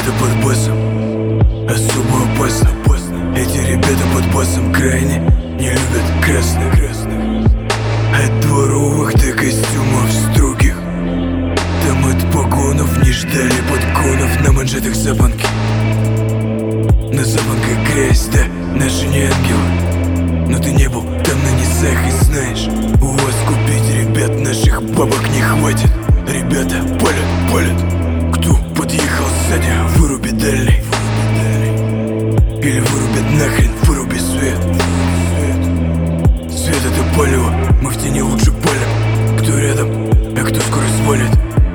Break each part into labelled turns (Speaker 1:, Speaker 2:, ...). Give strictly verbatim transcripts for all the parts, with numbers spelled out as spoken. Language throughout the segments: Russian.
Speaker 1: ребята под боссом особо опасно. Эти ребята под боссом крайне не любят красных. От дворовых до костюмов строгих, там от погонов не ждали подгонов. На манжетах запонки, на запонках грязь, да, наши не ангелы. Но ты не был там на низах и знаешь, у вас купить ребят наших бабок не хватит. Ребята палят, палят. Кто подъехал сзади, выруби дальний. Или вырубят нахрен, выруби свет. Свет это палево, мы в тени лучше палим. Кто рядом, а кто скоро свалит.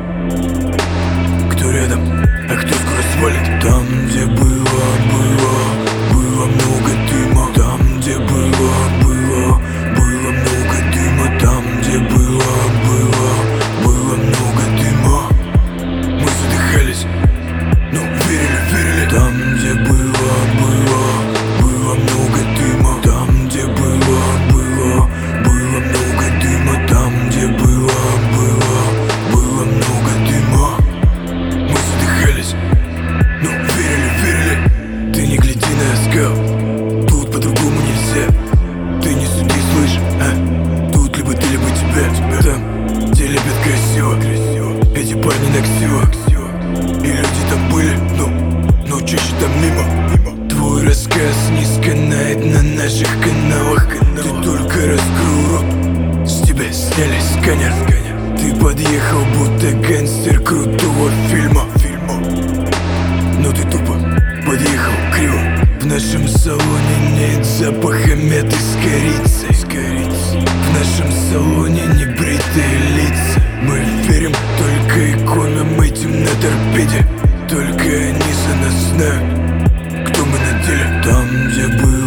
Speaker 1: Кто рядом, а кто скоро свалит. Там, где было, было, было много дыма. Там, где было, было, было много дыма. Там, где было, было, было много дыма. Мы задыхались, но верили, верили. Там, где было, было, было много дыма. Там, где было, было, было много дыма. Там, где было, было, было много дыма. Мы задыхались, но верили, верили. Ты не гляди на оскал, тут по-другому нельзя. Ты не суди, слышь, а? Тут либо ты, либо тебя. Там, где любят красиво, эти парни на ксиво. И люди там были, но, но чаще там мимо. Твой рассказ не сканает на наших каналах. Ты только раскрыл рот, с тебя сняли сканер. Ты подъехал, будто гангстер крутого фильма. Но ты тупо подъехал криво. В нашем салоне нет запаха мяты с корицей. В нашем салоне не бритые лица. Мы верим только иконам этим на торпеде. Только они за нас знают, кто мы на деле. Там, где был